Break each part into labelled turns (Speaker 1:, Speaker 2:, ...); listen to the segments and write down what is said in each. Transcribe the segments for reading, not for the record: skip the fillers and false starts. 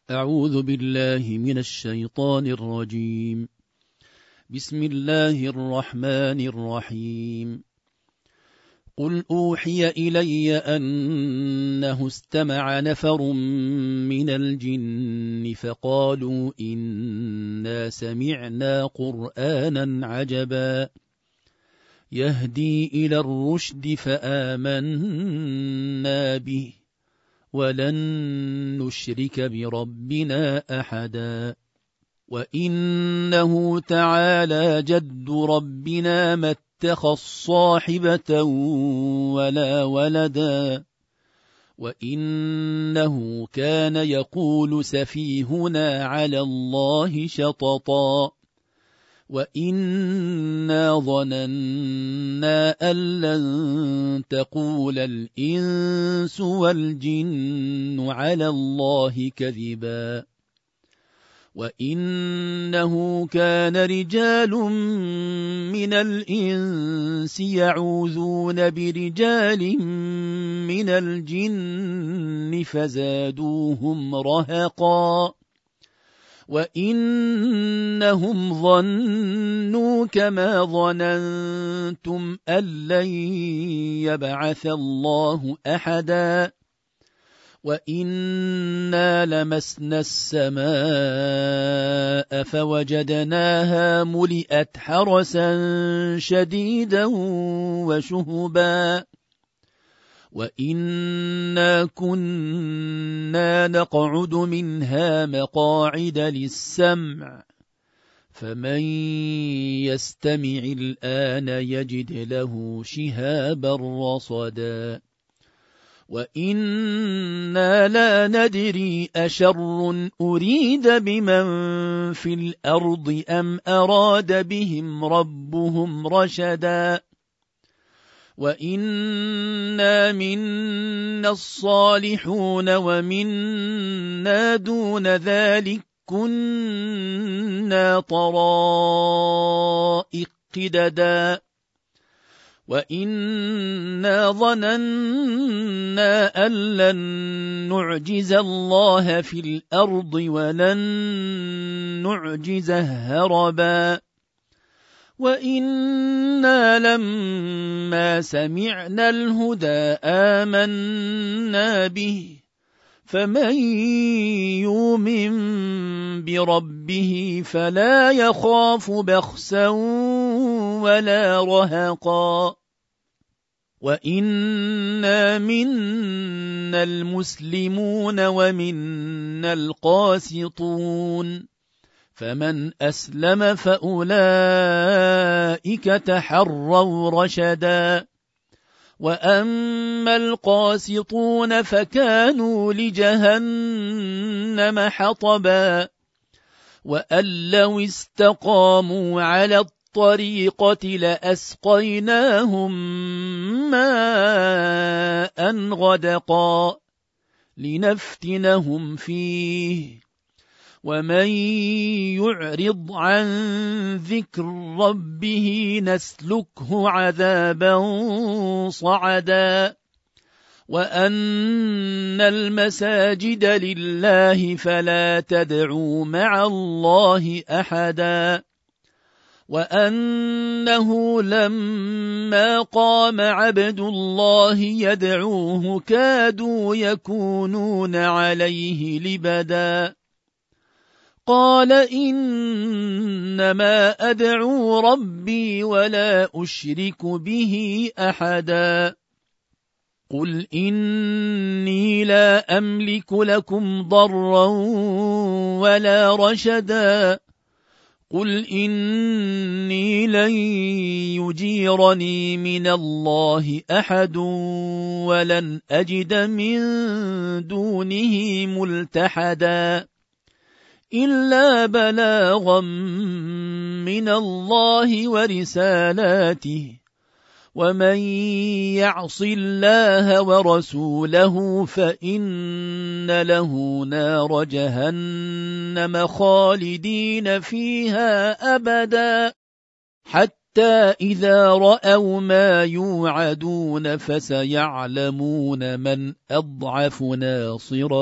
Speaker 1: أعوذ بالله من الشيطان الرجيم. بسم الله الرحمن الرحيم. قل أوحي إلي أنه استمع نفر من الجن فقالوا إنا سمعنا قرآنا عجبا يهدي إلى الرشد فآمنا به ولن نشرك بربنا أحدا وإنه تعالى جد ربنا ما اتخذ صاحبة ولا ولدا وإنه كان يقول سفيهنا على الله شططا وإنا ظننا أن لن تقول الإنس والجن على الله كذبا وإنه كان رجال من الإنس يعوذون برجال من الجن فزادوهم رهقا وإنهم ظنوا كما ظننتم أن لن يبعث الله أحدا وإنا لمسنا السماء فوجدناها ملئت حرسا شديدا وشهبا وإنا كنا نقعد منها مقاعد للسمع فمن يستمع الآن يجد له شهابا رصدا وإنا لا ندري أشر أريد بمن في الأرض أم أراد بهم ربهم رشدا وإنا منا الصالحون ومنا دون ذلك كنا طرائق قددا وإنا ظننا أن لن نعجز الله في الأرض ولن نعجزه هربا وإنا لما سمعنا الهدى آمنا به فمن يؤمن بربه فلا يخاف بخسا ولا رهقا وإنا منا المسلمون ومنا القاسطون فمن أسلم فأولئك تحروا رشدا وأما القاسطون فكانوا لجهنم حطبا وأن لو استقاموا على الطريقة لأسقيناهم ماء غدقا لنفتنهم فيه ومن يعرض عن ذكر ربه نسلكه عذابا صعدا وأن المساجد لله فلا تدعوا مع الله أحدا وأنه لما قام عبد الله يدعوه كادوا يكونون عليه لبدا قال إنما أدعو ربي ولا أشرك به أحدا قل إني لا أملك لكم ضرا ولا رشدا قل إني لن يجيرني من الله أحد ولن أجد من دونه ملتحدا إلا بلاغا من الله ورسالاته ومن يعص الله ورسوله فإن له نار جهنم خالدين فيها أبدا حتى حتى إذا رأوا ما يوعدون فسيعلمون من أضعف ناصرا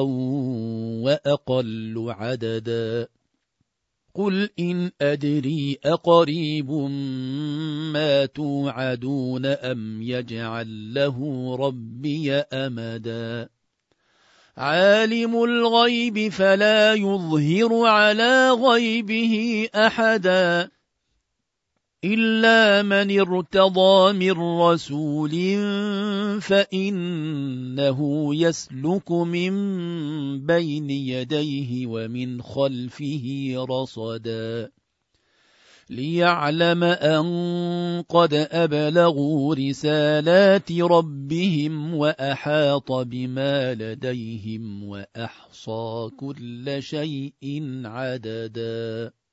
Speaker 1: وأقل عددا قل إن أدري أقريب ما توعدون أم يجعل له ربي أمدا عالم الغيب فلا يظهر على غيبه أحدا إلا من ارتضى من رسول فإنه يسلك من بين يديه ومن خلفه رصدا ليعلم أن قد أبلغوا رسالات ربهم وأحاط بما لديهم وأحصى كل شيء عددا